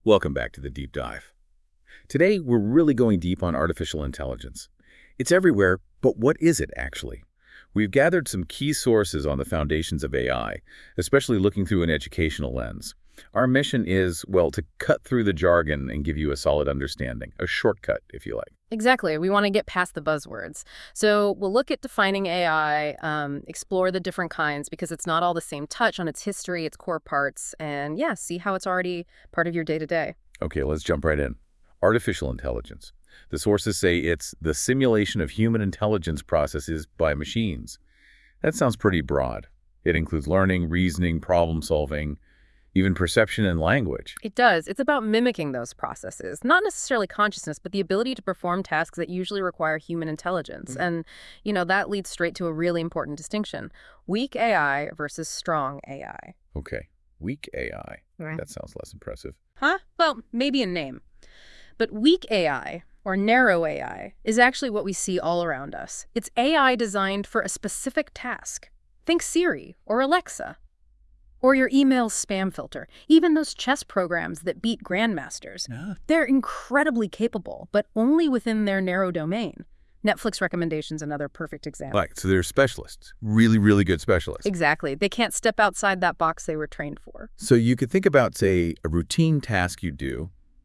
Welcome back to the Deep Dive. Today, we're really going deep on artificial intelligence. It's everywhere, but what is it actually? We've gathered some key sources on the foundations of AI, especially looking through an educational lens. Our mission is, well, to cut through the jargon and give you a solid understanding, a shortcut, if you like. Exactly. We want to get past the buzzwords. So we'll look at defining AI, explore the different kinds because it's not all the same, touch on its history, its core parts, and yeah, see how it's already part of your day-to-day. Okay, let's jump right in. Artificial intelligence. The sources say it's the simulation of human intelligence processes by machines. That sounds pretty broad. It includes learning, reasoning, problem solving, even perception and language. It does. It's about mimicking those processes, not necessarily consciousness, but the ability to perform tasks that usually require human intelligence. And, that leads straight to a really important distinction. Weak AI versus strong AI. Okay, weak AI. Right. That sounds less impressive. Huh? Well, maybe in name. But weak AI, or narrow AI, is actually what we see all around us. It's AI designed for a specific task. Think Siri or Alexa. Or your email spam filter. Even those chess programs that beat grandmasters. Yeah. They're incredibly capable, but only within their narrow domain. Netflix recommendations, another perfect example. Right, so they're specialists, really, really good specialists. Exactly. They can't step outside that box they were trained for. So you could think about, say, a routine task you do,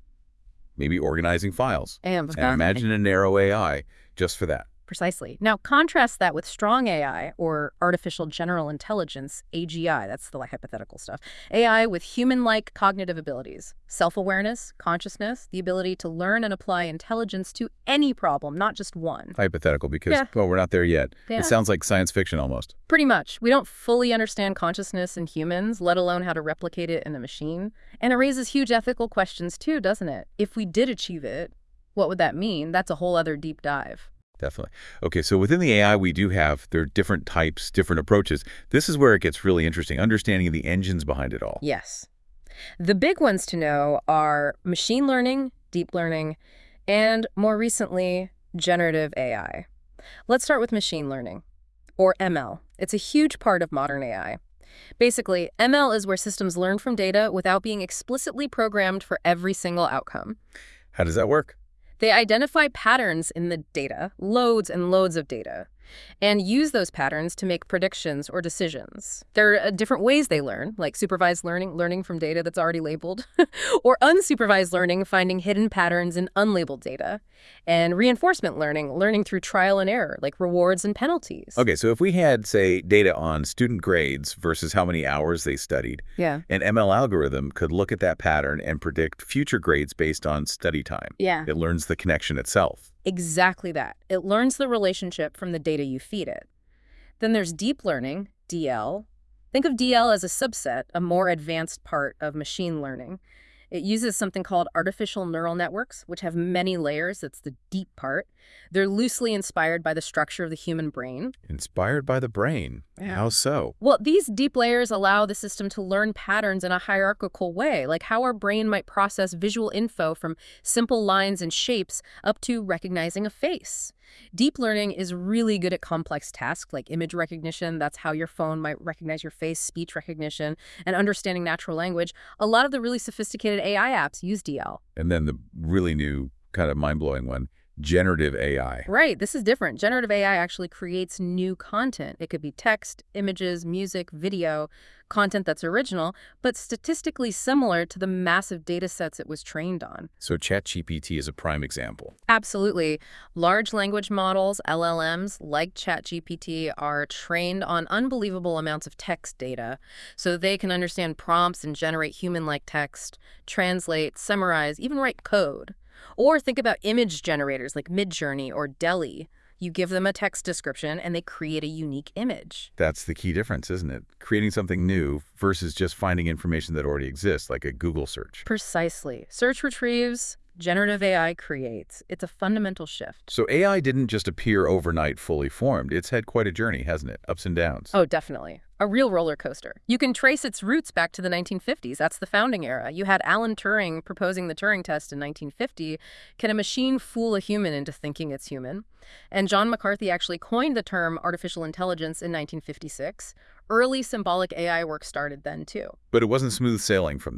maybe organizing files, and imagine a narrow AI just for that. Precisely. Now, contrast that with strong AI, or artificial general intelligence, AGI, that's the hypothetical stuff. AI with human-like cognitive abilities, self-awareness, consciousness, the ability to learn and apply intelligence to any problem, not just one. Hypothetical because, well, we're not there yet. Yeah. It sounds like science fiction almost. Pretty much. We don't fully understand consciousness in humans, let alone how to replicate it in a machine. And it raises huge ethical questions too, doesn't it? If we did achieve it, what would that mean? That's a whole other deep dive. Definitely. Okay, so within the AI we do have, there are different types, different approaches. This is where it gets really interesting, understanding the engines behind it all. Yes. The big ones to know are machine learning, deep learning, and more recently, generative AI. Let's start with machine learning, or ML. It's a huge part of modern AI. Basically, ML is where systems learn from data without being explicitly programmed for every single outcome. How does that work? They identify patterns in the data, loads and loads of data, and use those patterns to make predictions or decisions. There are different ways they learn, like supervised learning, learning from data that's already labeled, or unsupervised learning, finding hidden patterns in unlabeled data, and reinforcement learning, learning through trial and error, like rewards and penalties. Okay, so if we had, say, data on student grades versus how many hours they studied, Yeah. an ML algorithm could look at that pattern and predict future grades based on study time. Yeah. It learns the connection itself. Exactly that. It learns the relationship from the data you feed it. Then there's deep learning, DL. Think of DL as a subset, a more advanced part of machine learning. It uses something called artificial neural networks, which have many layers. That's the deep part. They're loosely inspired by the structure of the human brain. Inspired by the brain. Yeah. How so? Well, these deep layers allow the system to learn patterns in a hierarchical way, like how our brain might process visual info from simple lines and shapes up to recognizing a face. Deep learning is really good at complex tasks like image recognition. That's how your phone might recognize your face, speech recognition, and understanding natural language. A lot of the really sophisticated AI apps use DL. And then the really new, kind of mind-blowing one, generative AI. Right, this is different. Generative AI actually creates new content. It could be text, images, music, video, content that's original, but statistically similar to the massive data sets it was trained on. So ChatGPT is a prime example. Absolutely. Large language models, LLMs, like ChatGPT, are trained on unbelievable amounts of text data, so they can understand prompts and generate human-like text, translate, summarize, even write code. Or think about image generators like Midjourney or DALL-E. You give them a text description and they create a unique image. That's the key difference, isn't it? Creating something new versus just finding information that already exists, like a Google search. Precisely. Search retrieves, generative AI creates. It's a fundamental shift. So AI didn't just appear overnight fully formed. It's had quite a journey, hasn't it? Ups and downs. Oh, definitely. A real roller coaster. You can trace its roots back to the 1950s. That's the founding era. You had Alan Turing proposing the Turing test in 1950. Can a machine fool a human into thinking it's human? And John McCarthy actually coined the term artificial intelligence in 1956. Early symbolic AI work started then, too. But it wasn't smooth sailing from there.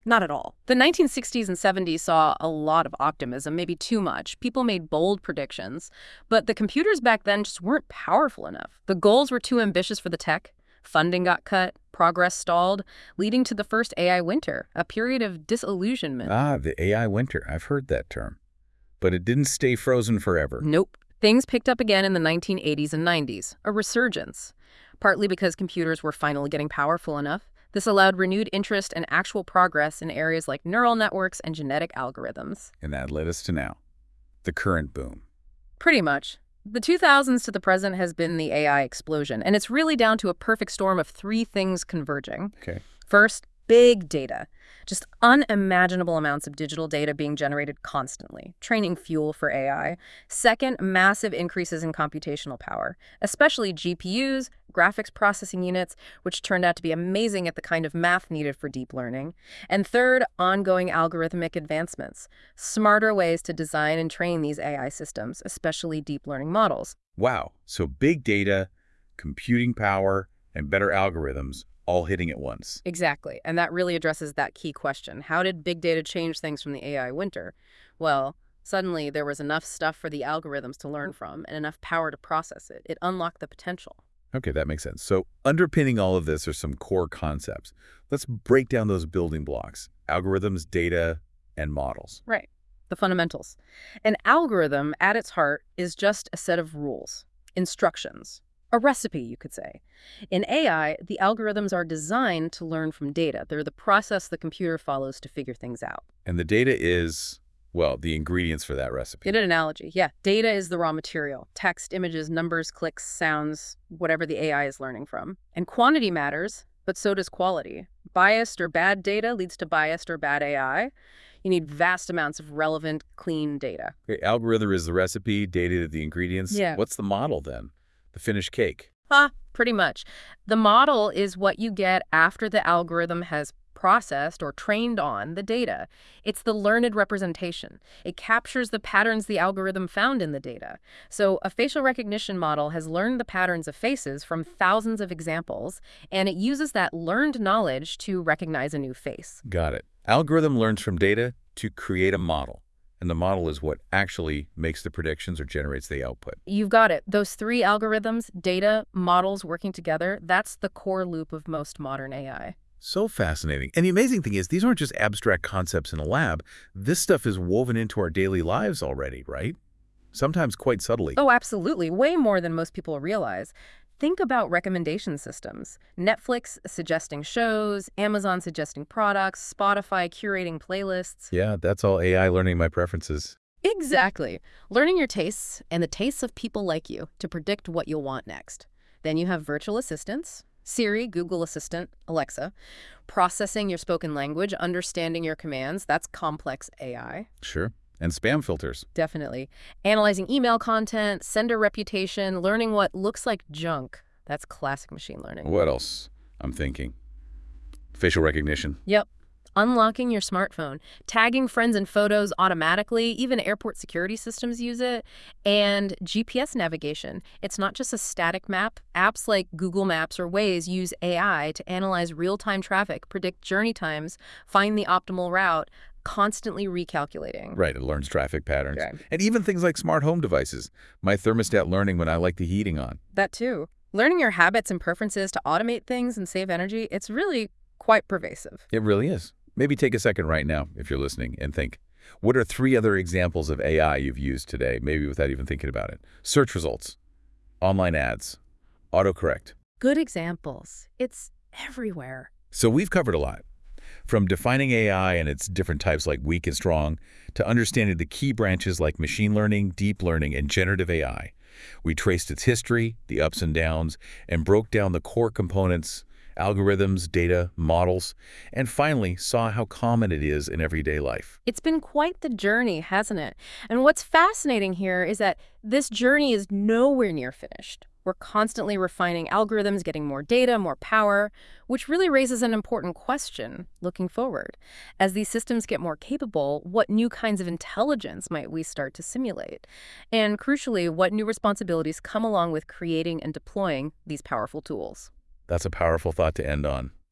Not at all. The 1960s and 70s saw a lot of optimism, maybe too much. People made bold predictions. But the computers back then just weren't powerful enough. The goals were too ambitious for the tech. Funding got cut, progress stalled, leading to the first AI winter, a period of disillusionment. Ah, the AI winter. I've heard that term. But it didn't stay frozen forever. Nope. Things picked up again in the 1980s and 90s, a resurgence. Partly because computers were finally getting powerful enough. This allowed renewed interest and actual progress in areas like neural networks and genetic algorithms. And that led us to now, the current boom. Pretty much. The 2000s to the present has been the AI explosion, and it's really down to a perfect storm of three things converging. Okay. First, big data. Just unimaginable amounts of digital data being generated constantly, training fuel for AI. Second, massive increases in computational power, especially GPUs, graphics processing units, which turned out to be amazing at the kind of math needed for deep learning. And third, ongoing algorithmic advancements, smarter ways to design and train these AI systems, especially deep learning models. Wow. So big data, computing power, and better algorithms all hitting at once. Exactly. And that really addresses that key question. How did big data change things from the AI winter? Well, suddenly there was enough stuff for the algorithms to learn from and enough power to process it. It unlocked the potential. Okay, that makes sense. So underpinning all of this are some core concepts. Let's break down those building blocks: algorithms, data, and models. Right. The fundamentals. An algorithm, at its heart, is just a set of rules, instructions. A recipe, you could say. In AI, the algorithms are designed to learn from data. They're the process the computer follows to figure things out. And the data is, well, the ingredients for that recipe. Good analogy. Yeah, data is the raw material. Text, images, numbers, clicks, sounds, whatever the AI is learning from. And quantity matters, but so does quality. Biased or bad data leads to biased or bad AI. You need vast amounts of relevant, clean data. Okay, algorithm is the recipe, data the ingredients. Yeah. What's the model then? The finished cake. Pretty much. The model is what you get after the algorithm has processed or trained on the data. It's the learned representation. It captures the patterns the algorithm found in the data. So a facial recognition model has learned the patterns of faces from thousands of examples, and it uses that learned knowledge to recognize a new face. Got it. Algorithm learns from data to create a model. And the model is what actually makes the predictions or generates the output. You've got it. Those three algorithms, data, models working together, that's the core loop of most modern AI. So fascinating. And the amazing thing is, these aren't just abstract concepts in a lab. This stuff is woven into our daily lives already, right? Sometimes quite subtly. Oh, absolutely. Way more than most people realize. Think about recommendation systems. Netflix suggesting shows, Amazon suggesting products, Spotify curating playlists. Yeah, that's all AI learning my preferences. Exactly. Learning your tastes and the tastes of people like you to predict what you'll want next. Then you have virtual assistants, Siri, Google Assistant, Alexa, processing your spoken language, understanding your commands. That's complex AI. Sure. And spam filters. Definitely. Analyzing email content, sender reputation, learning what looks like junk. That's classic machine learning. What else? I'm thinking. Facial recognition. Yep. Unlocking your smartphone, tagging friends in photos automatically, even airport security systems use it, and GPS navigation. It's not just a static map. Apps like Google Maps or Waze use AI to analyze real-time traffic, predict journey times, find the optimal route, constantly recalculating. Right, it learns traffic patterns. Okay. And even things like smart home devices. My thermostat learning when I like the heating on. That too. Learning your habits and preferences to automate things and save energy, it's really quite pervasive. It really is. Maybe take a second right now, if you're listening, and think, what are 3 other examples of AI you've used today, maybe without even thinking about it? Search results, online ads, autocorrect. Good examples. It's everywhere. So we've covered a lot. From defining AI and its different types like weak and strong, to understanding the key branches like machine learning, deep learning, and generative AI. We traced its history, the ups and downs, and broke down the core components, algorithms, data, models, and finally saw how common it is in everyday life. It's been quite the journey, hasn't it? And what's fascinating here is that this journey is nowhere near finished. We're constantly refining algorithms, getting more data, more power, which really raises an important question looking forward. As these systems get more capable, what new kinds of intelligence might we start to simulate? And crucially, what new responsibilities come along with creating and deploying these powerful tools? That's a powerful thought to end on.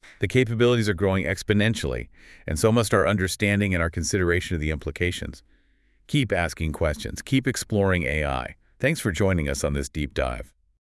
The capabilities are growing exponentially, and so must our understanding and our consideration of the implications. Keep asking questions. Keep exploring AI. Thanks for joining us on this deep dive.